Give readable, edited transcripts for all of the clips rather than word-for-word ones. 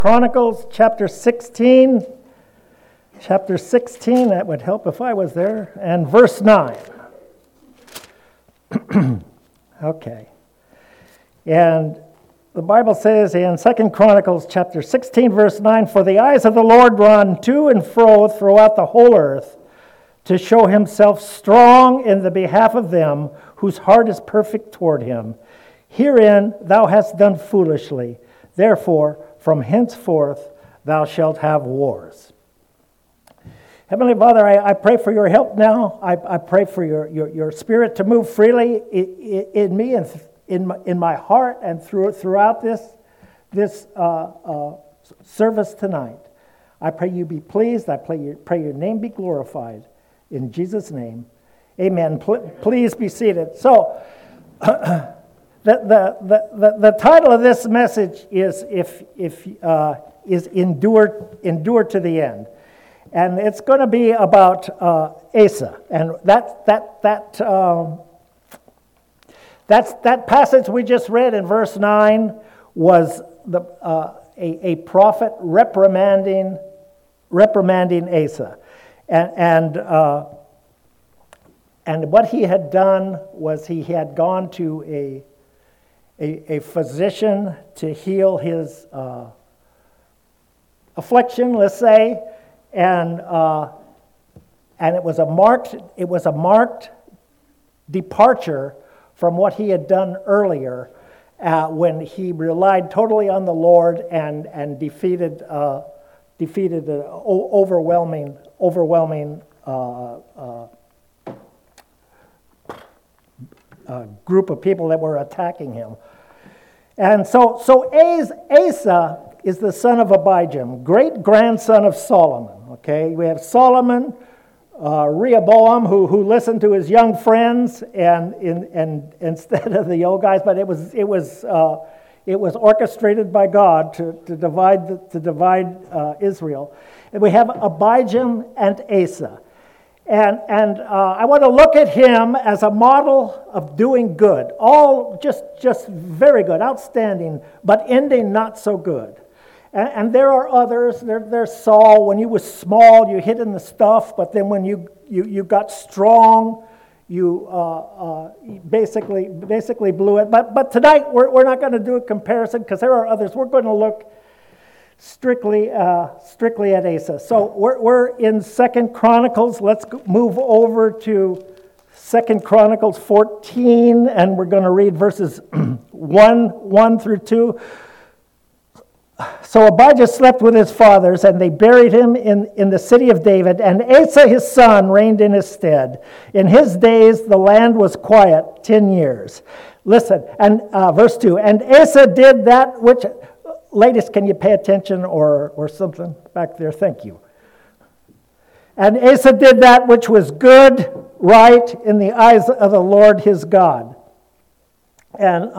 Chronicles chapter 16. Chapter 16, that would help if I was there. And verse 9. Okay. And the Bible says in 2 Chronicles chapter 16, verse 9, "For the eyes of the Lord run to and fro throughout the whole earth, to show himself strong in the behalf of them whose heart is perfect toward him. Herein thou hast done foolishly. Therefore, from henceforth thou shalt have wars." Heavenly Father, I pray for your help now. I pray for your Spirit to move freely in me and in my heart and throughout this service tonight. I pray you be pleased. I pray your name be glorified. In Jesus' name, amen. Please be seated. So, the title of this message is endure to the end, and it's going to be about Asa, and that passage we just read in verse 9 was a prophet reprimanding Asa. And what he had done was he had gone to a physician to heal his affliction, let's say, and it was a marked departure from what he had done earlier when he relied totally on the Lord and defeated an overwhelming group of people that were attacking him. And so Asa is the son of Abijam, great-grandson of Solomon. Okay, we have Solomon, Rehoboam, who listened to his young friends and instead of the old guys, but it was orchestrated by God to divide Israel. And we have Abijam and Asa. And I want to look at him as a model of doing good. All just very good, outstanding, but ending not so good. And there are others. There's Saul. When you was small, you hid in the stuff, but then when you got strong, you basically blew it. But tonight we're not going to do a comparison because there are others. We're going to look strictly at Asa. So we're in 2 Chronicles. Let's move over to 2 Chronicles 14, and we're going to read verses 1 through 2. "So Abijah slept with his fathers, and they buried him in the city of David, and Asa his son reigned in his stead. In his days the land was quiet 10 years. Listen, and verse 2, "And Asa did that which..." Ladies, can you pay attention or something back there? Thank you. "And Asa did that which was good, right, in the eyes of the Lord his God." And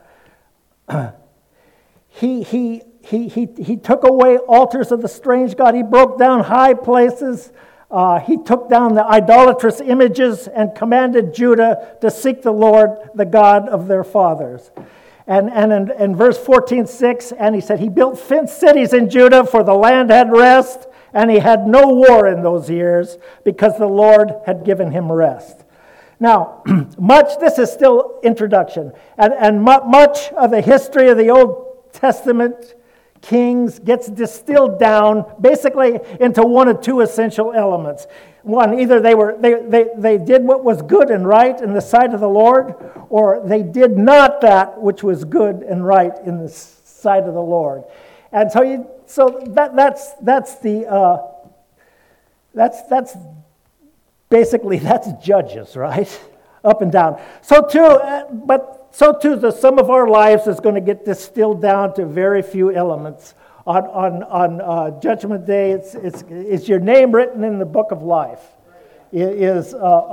he took away altars of the strange god. He broke down high places. He took down the idolatrous images and commanded Judah to seek the Lord, the God of their fathers. And in verse 14:6, and he said, "He built fenced cities in Judah, for the land had rest, and he had no war in those years, because the Lord had given him rest." Now, this is still introduction, and much of the history of the Old Testament kings gets distilled down basically into one of two essential elements. One, either they did what was good and right in the sight of the Lord, or they did not that which was good and right in the sight of the Lord. And so that's basically Judges, right? Up and down. So too the sum of our lives is going to get distilled down to very few elements. On Judgment Day, it's your name written in the book of life. It is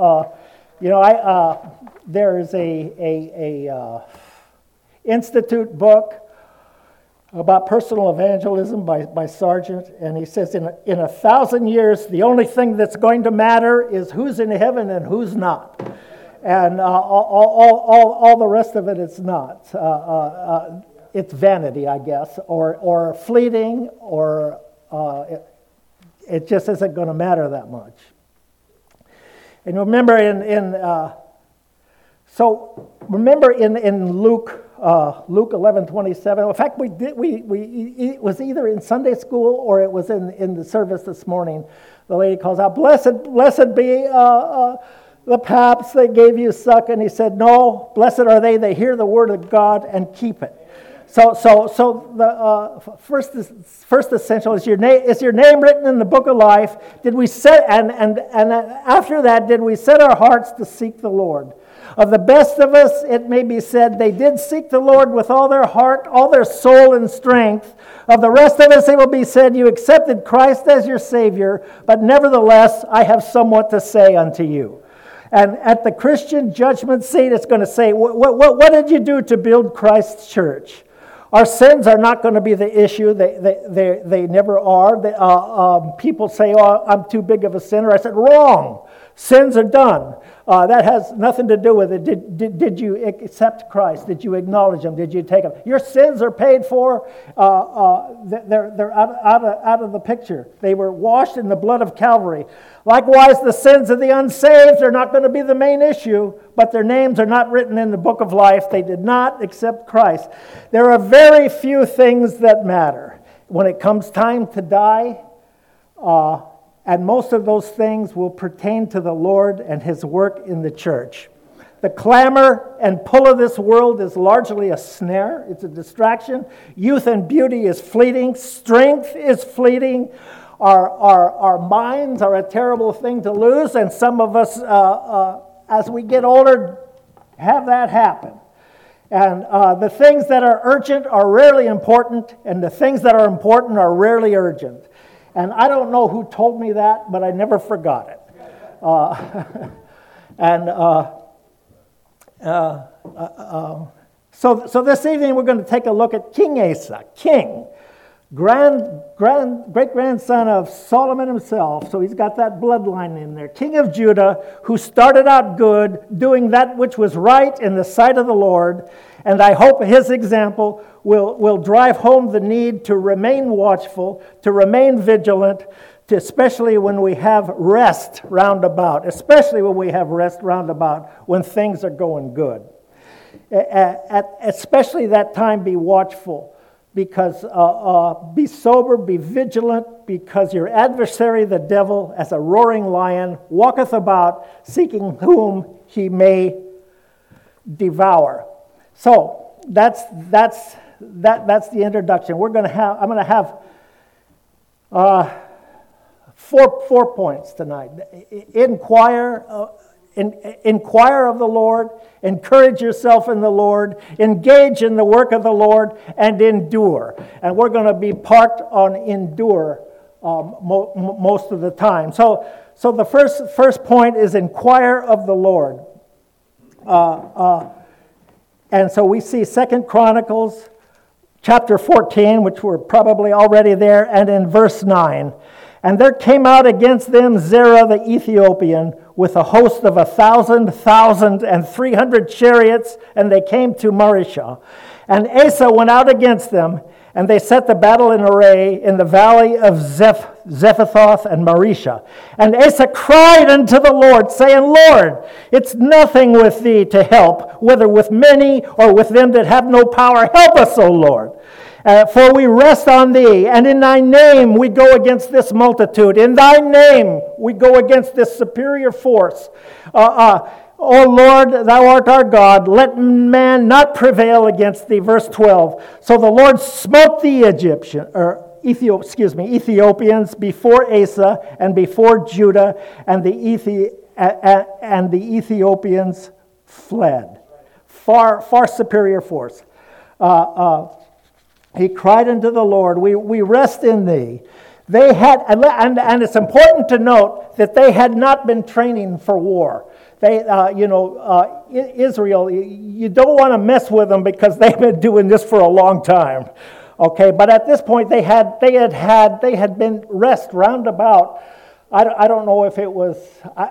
there is a institute book about personal evangelism by Sargent, and he says in 1,000 years the only thing that's going to matter is who's in heaven and who's not. And all the rest of it is not. it's vanity, I guess, or fleeting, or it just isn't going to matter that much. And remember in Luke 11:27. In fact, it was either in Sunday school or it was in the service this morning. The lady calls out, "Blessed be the paps that gave you suck," and he said, "No, blessed are they that hear the word of God and keep it." So the first essential is your name. Is your name written in the book of life? Did we set and after that did we set our hearts to seek the Lord? Of the best of us, it may be said, they did seek the Lord with all their heart, all their soul and strength. Of the rest of us, it will be said, you accepted Christ as your Savior, but nevertheless, I have somewhat to say unto you. And at the Christian judgment seat, it's going to say, what did you do to build Christ's church? Our sins are not going to be the issue. They never are. People say, "Oh, I'm too big of a sinner." I said, wrong. Sins are done. That has nothing to do with it. Did you accept Christ? Did you acknowledge Him? Did you take Him? Your sins are paid for. They're out of the picture. They were washed in the blood of Calvary. Likewise, the sins of the unsaved are not going to be the main issue, but their names are not written in the book of life. They did not accept Christ. There are very few things that matter when it comes time to die. And most of those things will pertain to the Lord and His work in the church. The clamor and pull of this world is largely a snare. It's a distraction. Youth and beauty is fleeting. Strength is fleeting. Our minds are a terrible thing to lose, and some of us, as we get older, have that happen. And the things that are urgent are rarely important, and the things that are important are rarely urgent. And I don't know who told me that, but I never forgot it. So this evening we're going to take a look at King Asa, great-grandson of Solomon himself. So he's got that bloodline in there. King of Judah, who started out good, doing that which was right in the sight of the Lord. And I hope his example will drive home the need to remain watchful, to remain vigilant, especially when we have rest roundabout, when things are going good. Especially that time, be watchful, because be sober, be vigilant, because your adversary, the devil, as a roaring lion, walketh about, seeking whom he may devour. So that's the introduction. I'm going to have four points tonight. Inquire of the Lord, encourage yourself in the Lord, engage in the work of the Lord, and endure. And we're going to be parked on endure most of the time. So the first point is inquire of the Lord. And so we see 2 Chronicles chapter 14, which we're probably already there, and in verse 9. And there came out against them Zerah the Ethiopian with a host of 1,300 chariots, and they came to Marishah. And Asa went out against them, and they set the battle in array in the valley of Zephathoth and Marishah. And Asa cried unto the Lord, saying, Lord, it's nothing with thee to help, whether with many or with them that have no power. Help us, O Lord. For we rest on thee, and in thy name we go against this multitude. In thy name we go against this superior force. O Lord, thou art our God. Let man not prevail against thee. Verse 12. So the Lord smote the Ethiopians before Asa and before Judah, and the Ethiopians fled. Far superior force. He cried unto the Lord, we rest in thee. They had, and it's important to note that they had not been training for war. Israel, you don't want to mess with them because they've been doing this for a long time. Okay, but at this point they had been rest roundabout. I don't know if it was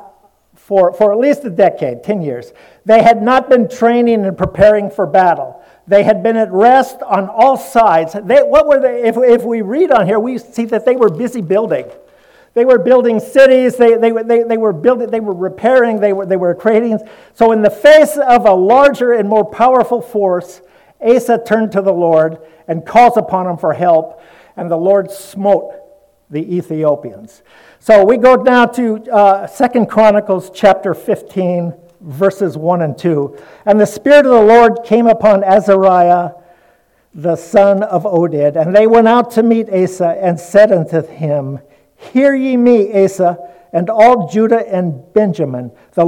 for at least a decade, 10 years. They had not been training and preparing for battle. They had been at rest on all sides. What were they? If we read on here, we see that they were busy building. They were building cities. They were building. They were repairing. They were creating. So, in the face of a larger and more powerful force, Asa turned to the Lord and calls upon him for help, and the Lord smote the Ethiopians. So we go now to 2 Chronicles chapter 15, verses 1 and 2. And the Spirit of the Lord came upon Azariah, the son of Oded, and they went out to meet Asa and said unto him, Hear ye me, Asa, and all Judah and Benjamin. The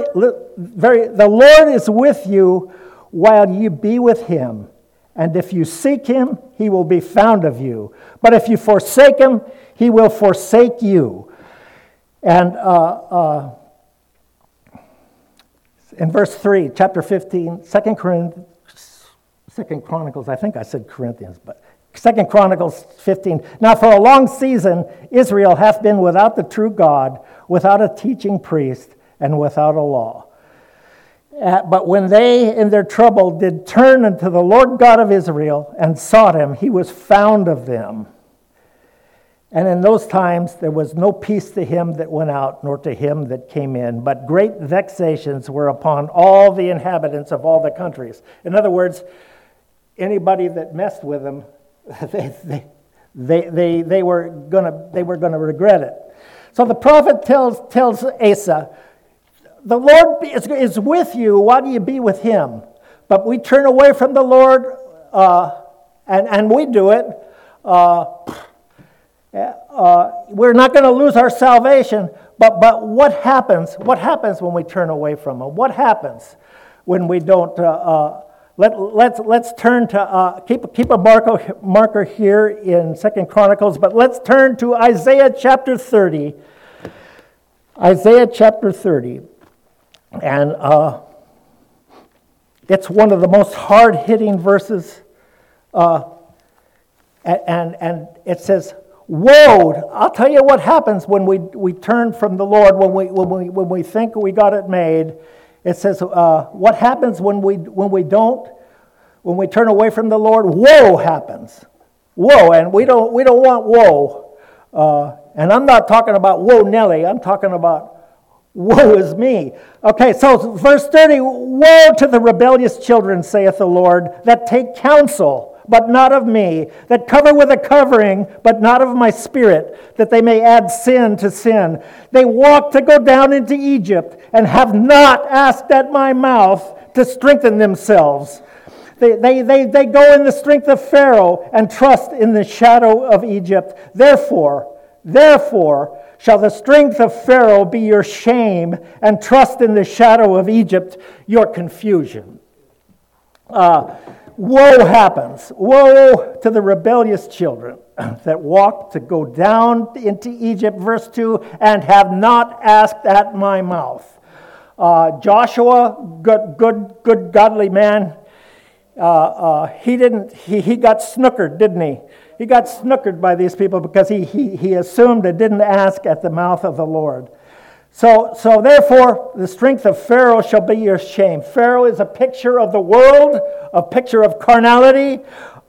Lord is with you while you be with him. And if you seek him, he will be found of you. But if you forsake him, he will forsake you. And in verse 3, chapter 15, 2 Chronicles, I think I said Corinthians, but 2 Chronicles 15. Now for a long season, Israel hath been without the true God, without a teaching priest, and without a law. But when they in their trouble did turn unto the Lord God of Israel and sought him, he was found of them. And in those times there was no peace to him that went out, nor to him that came in, but great vexations were upon all the inhabitants of all the countries. In other words, anybody that messed with him, they were gonna regret it. So the prophet tells Asa, the Lord is with you. Why do you be with him? But we turn away from the Lord, and we do it. We're not going to lose our salvation. But what happens? What happens when we turn away from him? What happens when we don't? Let's turn to keep a marker here in 2 Chronicles. But let's turn to Isaiah chapter 30. Isaiah chapter 30. And it's one of the most hard-hitting verses. And it says, Woe! I'll tell you what happens when we turn from the Lord, when we think we got it made. It says, what happens when we turn away from the Lord? Woe happens. Woe, and we don't want woe. And I'm not talking about woe Nelly. I'm talking about woe is me. Okay, so verse 30, Woe to the rebellious children, saith the Lord, that take counsel, but not of me, that cover with a covering, but not of my spirit, that they may add sin to sin. They walk to go down into Egypt, and have not asked at my mouth to strengthen themselves. They go in the strength of Pharaoh, and trust in the shadow of Egypt. Therefore, shall the strength of Pharaoh be your shame, and trust in the shadow of Egypt your confusion. Woe happens. Woe to the rebellious children that walk to go down into Egypt, verse 2, and have not asked at my mouth. Joshua, good godly man, he got snookered, didn't he? He got snookered by these people because he assumed and didn't ask at the mouth of the Lord. So therefore, the strength of Pharaoh shall be your shame. Pharaoh is a picture of the world, a picture of carnality,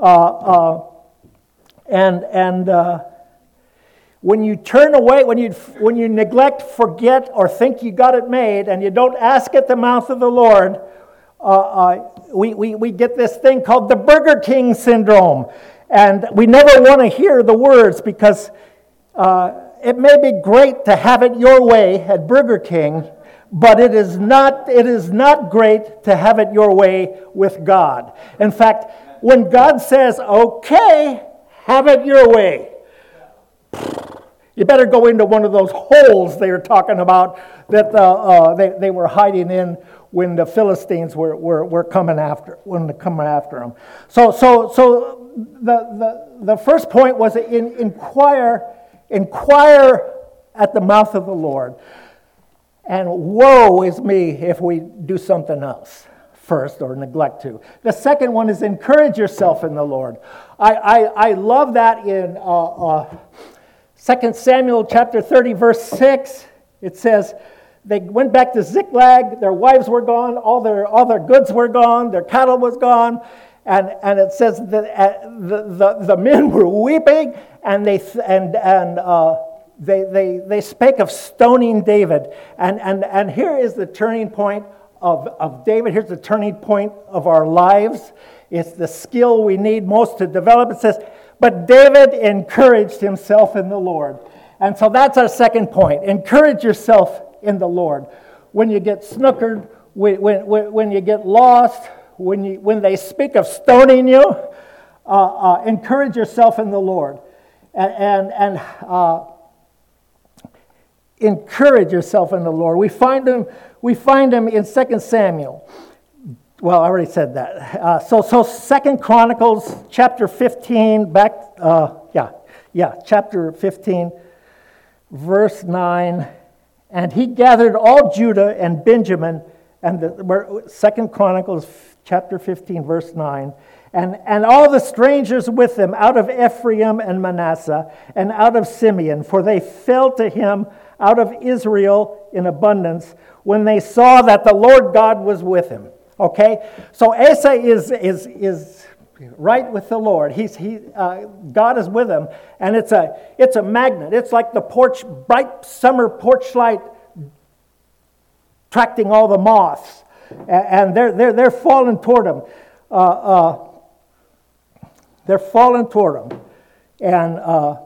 and when you turn away, when you neglect, forget, or think you got it made, and you don't ask at the mouth of the Lord, we get this thing called the Burger King syndrome. And we never want to hear the words because it may be great to have it your way at Burger King, but it is not great to have it your way with God. In fact, when God says, okay, have it your way, you better go into one of those holes they were talking about that they were hiding in when the Philistines were coming after them. So the first point was inquire at the mouth of the Lord. And woe is me if we do something else first or neglect to. The second one is encourage yourself in the Lord. I love that in 2 Samuel chapter 30, verse 6. It says, they went back to Ziklag, their wives were gone, all their goods were gone, their cattle was gone, and it says that the men were weeping, and they spake of stoning David. And here is the turning point of David. Here's the turning point of our lives. It's the skill we need most to develop. It says, but David encouraged himself in the Lord. And so that's our second point. Encourage yourself in the Lord. When you get snookered, when you get lost, when they speak of stoning you, encourage yourself in the Lord. And encourage yourself in the Lord. We find him in 2 Samuel. Well, I already said that. So 2 Chronicles chapter 15, chapter 15, verse 9. And he gathered all Judah and Benjamin, and 2 Chronicles chapter 15, verse 9, and all the strangers with them out of Ephraim and Manasseh, and out of Simeon, for they fell to him out of Israel in abundance, when they saw that the Lord God was with him. Okay, so Asa is right with the Lord. God is with him, and it's a magnet. It's like the bright summer porch light attracting all the moths, and they're falling toward him. They're falling toward him, and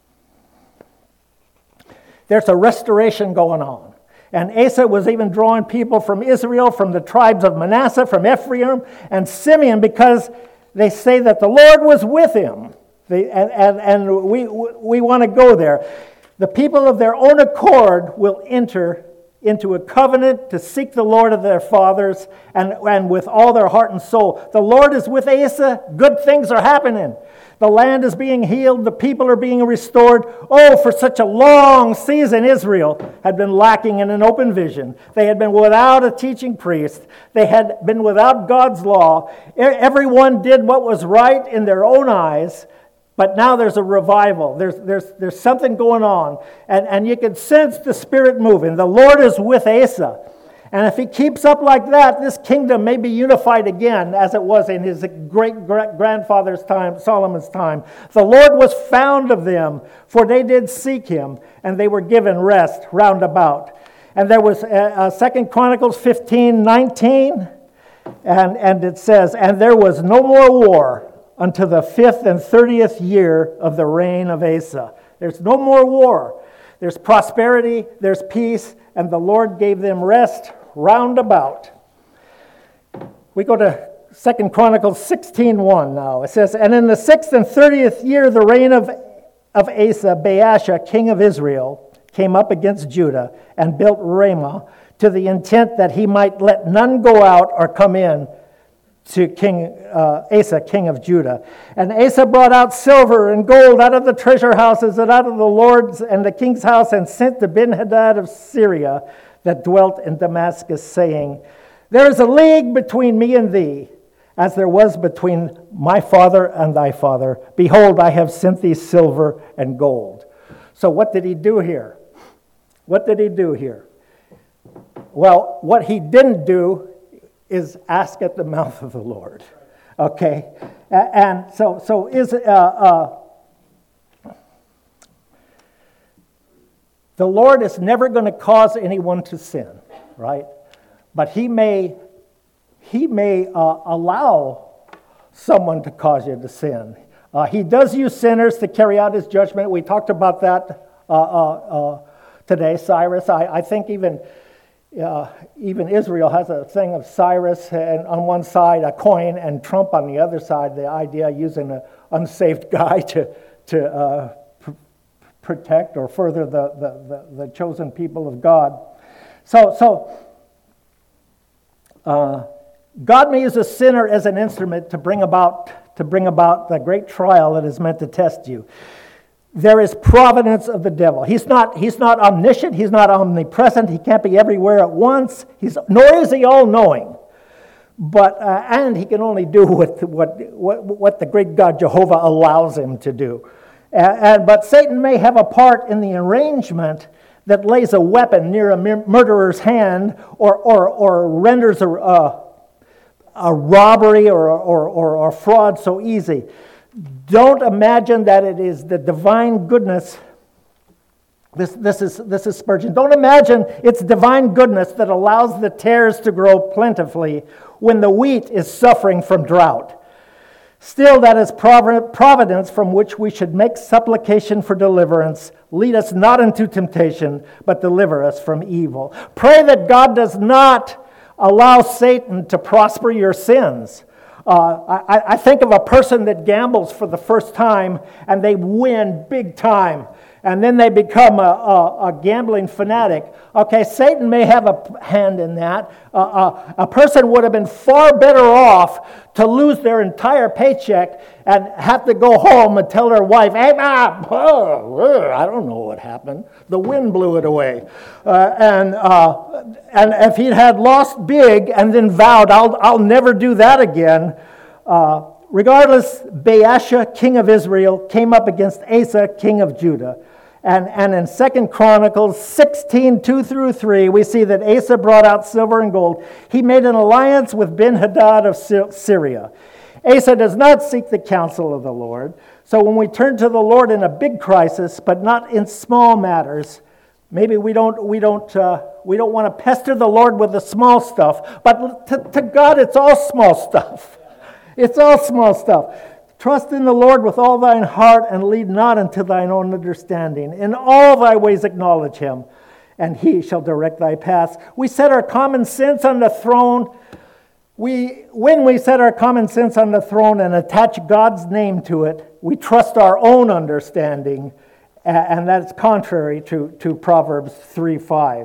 there's a restoration going on. And Asa was even drawing people from Israel, from the tribes of Manasseh, from Ephraim, and Simeon, because they say that the Lord was with him. And we want to go there. The people of their own accord will enter into a covenant to seek the Lord of their fathers and with all their heart and soul. The Lord is with Asa. Good things are happening. The land is being healed. The people are being restored. Oh, for such a long season, Israel had been lacking in an open vision. They had been without a teaching priest. They had been without God's law. Everyone did what was right in their own eyes. But now there's a revival. There's something going on. And you can sense the Spirit moving. The Lord is with Asa. And if he keeps up like that, this kingdom may be unified again as it was in his great-grandfather's time, Solomon's time. The Lord was found of them, for they did seek him, and they were given rest round about. And there was 2 Chronicles 15:19, and it says, and there was no more war until the 5th and 30th year of the reign of Asa. There's no more war. There's prosperity, there's peace, and the Lord gave them rest round about. We go to 2 Chronicles 16:1 now. It says, and in the 6th and 30th year of the reign of Asa, Baasha, king of Israel, came up against Judah and built Ramah to the intent that he might let none go out or come in to Asa, king of Judah. And Asa brought out silver and gold out of the treasure houses and out of the Lord's and the king's house, and sent to Ben-Hadad of Syria that dwelt in Damascus, saying, there is a league between me and thee, as there was between my father and thy father. Behold, I have sent thee silver and gold. So what did he do here? What did he do here? Well, what he didn't do is ask at the mouth of the Lord. Okay? And so is the Lord is never going to cause anyone to sin, right? But he may allow someone to cause you to sin. He does use sinners to carry out his judgment. We talked about that today, Cyrus. I think even Israel has a thing of Cyrus, and on one side a coin, and Trump on the other side, the idea of using an unsaved guy to protect or further the chosen people of God. So God may use a sinner as an instrument to bring about the great trial that is meant to test you. There is providence of the devil. He's not omniscient. He's not omnipresent. He can't be everywhere at once. Nor is he all-knowing. But and he can only do what the great God Jehovah allows him to do. But Satan may have a part in the arrangement that lays a weapon near a murderer's hand, or renders a robbery or fraud so easy. Don't imagine that it is the divine goodness. This is Spurgeon. Don't imagine it's divine goodness that allows the tares to grow plentifully when the wheat is suffering from drought. Still, that is providence from which we should make supplication for deliverance. Lead us not into temptation, but deliver us from evil. Pray that God does not allow Satan to prosper your sins. I think of a person that gambles for the first time and they win big time, and then they become a gambling fanatic. Okay, Satan may have a hand in that. A person would have been far better off to lose their entire paycheck and have to go home and tell their wife, "Hey, Mom, I don't know what happened. The wind blew it away." And if he had lost big and then vowed, "I'll never do that again," regardless, Baasha, king of Israel, came up against Asa, king of Judah. And in 2 Chronicles 16, 2-3, we see that Asa brought out silver and gold. He made an alliance with Ben-Hadad of Syria. Asa does not seek the counsel of the Lord. So when we turn to the Lord in a big crisis, but not in small matters, maybe we don't want to pester the Lord with the small stuff. But to God, it's all small stuff. It's all small stuff. Trust in the Lord with all thine heart, and lead not unto thine own understanding. In all thy ways acknowledge him, and he shall direct thy paths. We set our common sense on the throne. When we set our common sense on the throne and attach God's name to it, we trust our own understanding, and that's contrary to Proverbs 3:5.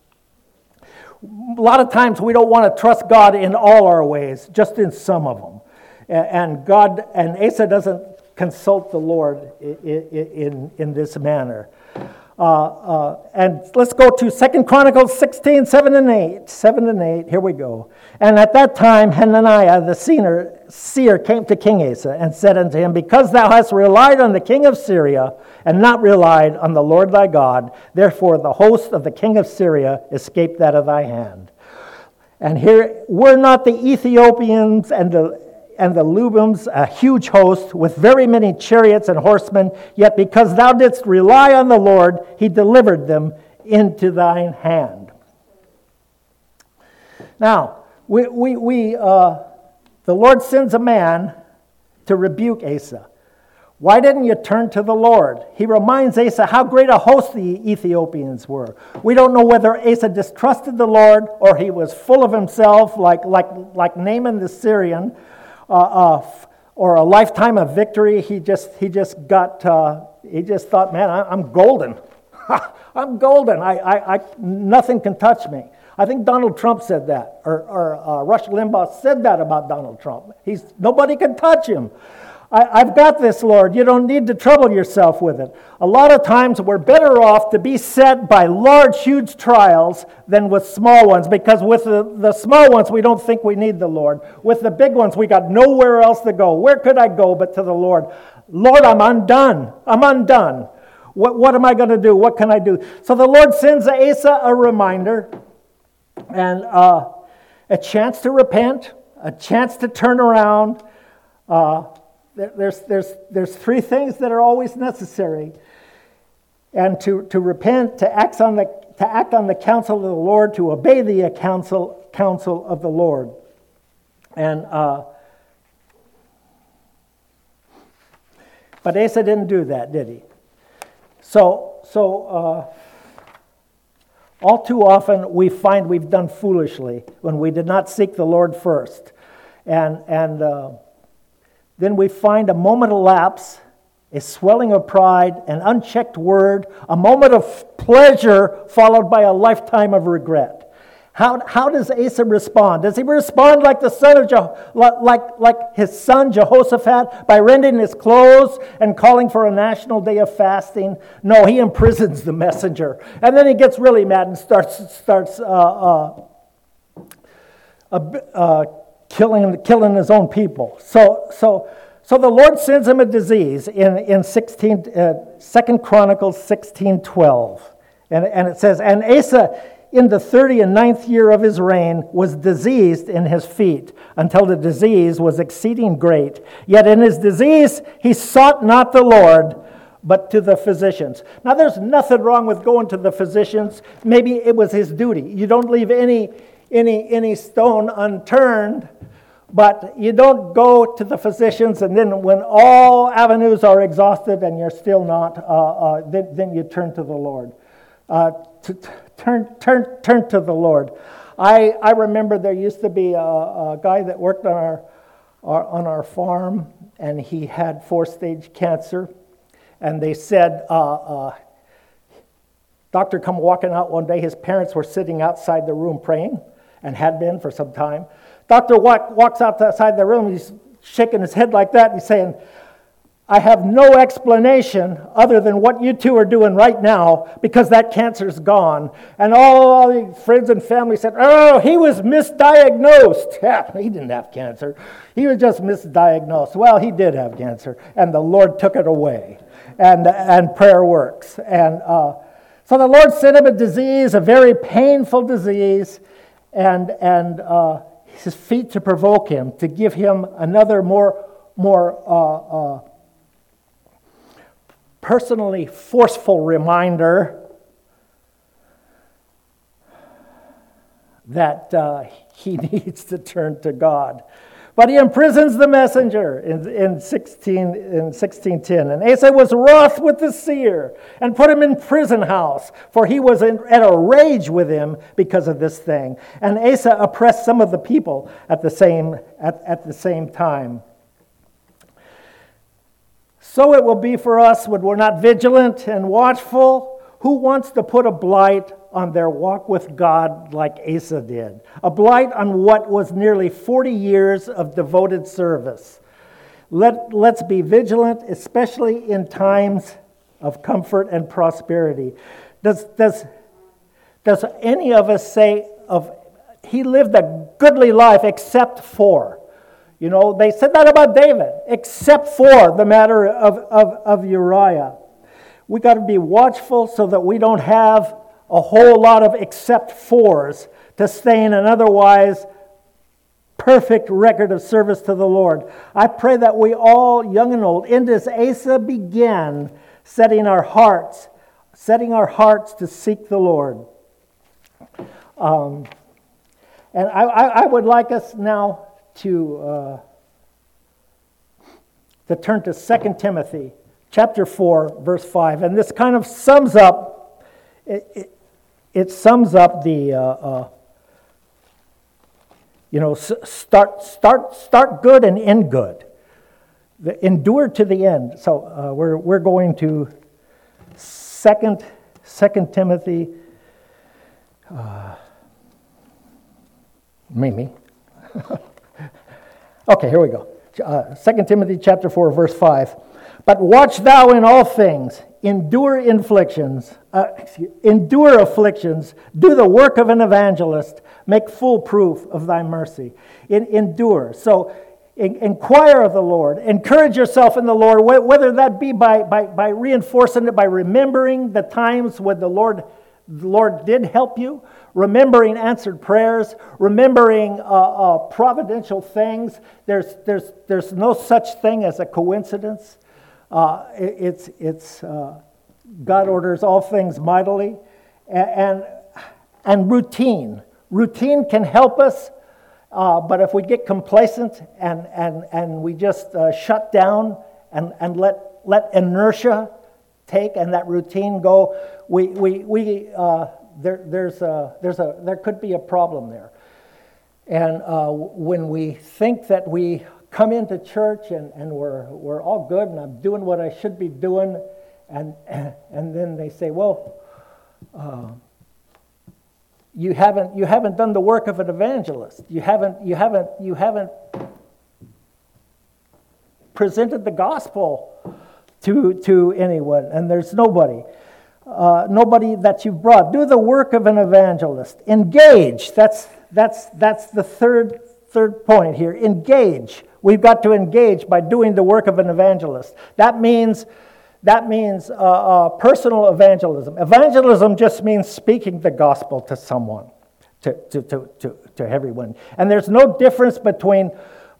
A lot of times we don't want to trust God in all our ways, just in some of them. And Asa doesn't consult the Lord in this manner. And let's go to 2 Chronicles 16, 7 and 8. 7 and 8, here we go. And at that time Hananiah the seer came to King Asa and said unto him, Because thou hast relied on the king of Syria, and not relied on the Lord thy God, therefore the host of the king of Syria escaped out of thy hand. And here were not the Ethiopians and the Lubims, a huge host, with very many chariots and horsemen, yet because thou didst rely on the Lord, he delivered them into thine hand. Now, the Lord sends a man to rebuke Asa. Why didn't you turn to the Lord? He reminds Asa how great a host the Ethiopians were. We don't know whether Asa distrusted the Lord or he was full of himself, like Naaman the Syrian, or a lifetime of victory. He just thought, man, I'm golden. I'm golden. I nothing can touch me. I think Donald Trump said that, or Rush Limbaugh said that about Donald Trump. Nobody can touch him. I've got this, Lord. You don't need to trouble yourself with it. A lot of times we're better off to be set by large, huge trials than with small ones, because with the small ones we don't think we need the Lord. With the big ones we got nowhere else to go. Where could I go but to the Lord? Lord, I'm undone. I'm undone. What am I going to do? What can I do? So the Lord sends Asa a reminder and a chance to repent, a chance to turn around. There's three things that are always necessary, and to repent, to act on the counsel of the Lord, to obey the counsel of the Lord, and but Asa didn't do that, did he? So all too often we find we've done foolishly when we did not seek the Lord first, and then we find a moment elapse, a swelling of pride, an unchecked word, a moment of pleasure followed by a lifetime of regret. How does Asa respond? Does he respond like the son of like his son Jehoshaphat, by rending his clothes and calling for a national day of fasting? No, he imprisons the messenger, and then he gets really mad and starts killing his own people. So the Lord sends him a disease in 2 Chronicles 16:12. And it says, And Asa in the 39th year of his reign, was diseased in his feet, until the disease was exceeding great. Yet in his disease he sought not the Lord, but to the physicians. Now, there's nothing wrong with going to the physicians. Maybe it was his duty. You don't leave any stone unturned, but you don't go to the physicians, and then when all avenues are exhausted and you're still not, then you turn to the Lord. Turn to the Lord. I remember there used to be a guy that worked on our farm, and he had 4-stage cancer. And they said, doctor come walking out one day. His parents were sitting outside the room praying, and had been for some time. Doctor walks outside the room. He's shaking his head like that. And he's saying, I have no explanation other than what you two are doing right now, because that cancer's gone. And all the friends and family said, oh, he was misdiagnosed. Yeah, he didn't have cancer. He was just misdiagnosed. Well, he did have cancer, and the Lord took it away. And prayer works. And so the Lord sent him a disease, a very painful disease, and his feet to provoke him, to give him another more personally forceful reminder that he needs to turn to God. But he imprisons the messenger in 16:10. And Asa was wroth with the seer and put him in prison house, for he was at a rage with him because of this thing. And Asa oppressed some of the people at the same time. So it will be for us when we're not vigilant and watchful. Who wants to put a blight on their walk with God like Asa did? A blight on what was nearly 40 years of devoted service. Let's be vigilant, especially in times of comfort and prosperity. Does any of us say he lived a goodly life except for? You know, they said that about David, except for the matter of Uriah. We got to be watchful so that we don't have a whole lot of except fors to stain an otherwise perfect record of service to the Lord. I pray that we all, young and old, in this Asa began setting our hearts to seek the Lord. And I would like us now to turn to 2 Timothy chapter 4, verse 5. And this kind of sums up, it sums up the, start good and end good. Endure to the end. So we're going to 2 Timothy, Mimi. Okay, here we go. 2 Timothy chapter 4, verse 5. But watch thou in all things, endure afflictions, do the work of an evangelist, make full proof of thy mercy. Endure. So inquire of the Lord, encourage yourself in the Lord, whether that be by reinforcing it, by remembering the times when the Lord did help you, remembering answered prayers, remembering providential things. There's no such thing as a coincidence. God orders all things mightily, and routine. Routine can help us, but if we get complacent and we just shut down and let inertia take and that routine go, there could be a problem there. And when we think that we come into church and we're all good and I'm doing what I should be doing, and then they say, well, you haven't done the work of an evangelist. You haven't presented the gospel to anyone, and there's nobody that you've brought. Do the work of an evangelist. Engage. That's the third point here. Engage. We've got to engage by doing the work of an evangelist. That means That means personal evangelism. Evangelism just means speaking the gospel to someone, to everyone. And there's no difference between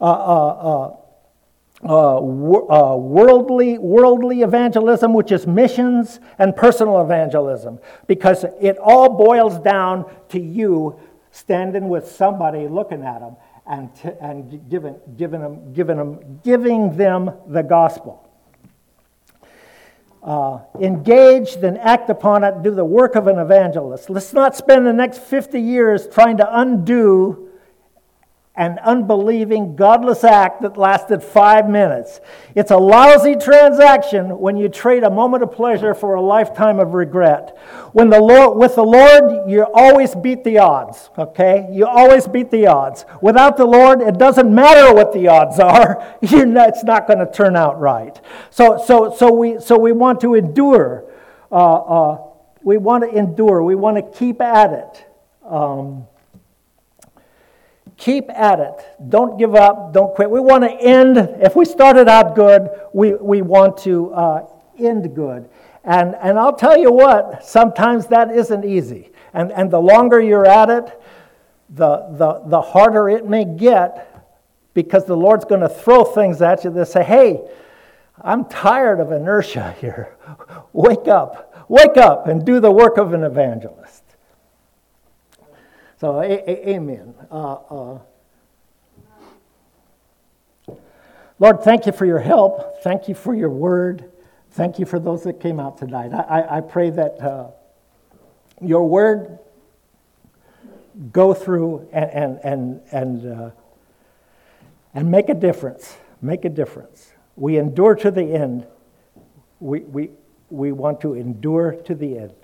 worldly evangelism, which is missions, and personal evangelism, because it all boils down to you standing with somebody, looking at them, and giving them the gospel. Engaged and act upon it, do the work of an evangelist. Let's not spend the next 50 years trying to undo an unbelieving, godless act that lasted 5 minutes. It's a lousy transaction when you trade a moment of pleasure for a lifetime of regret. With the Lord, you always beat the odds, okay? You always beat the odds. Without the Lord, it doesn't matter what the odds are. It's not going to turn out right. So we want to endure. We want to endure. We want to keep at it. Keep at it. Don't give up. Don't quit. We want to end. If we started out good, we want to end good. And I'll tell you what, sometimes that isn't easy. And the longer you're at it, the harder it may get, because the Lord's going to throw things at you that say, hey, I'm tired of inertia here. Wake up and do the work of an evangelist. So, amen. Lord, thank you for your help. Thank you for your word. Thank you for those that came out tonight. I pray that your word go through and make a difference. Make a difference. We endure to the end. We want to endure to the end.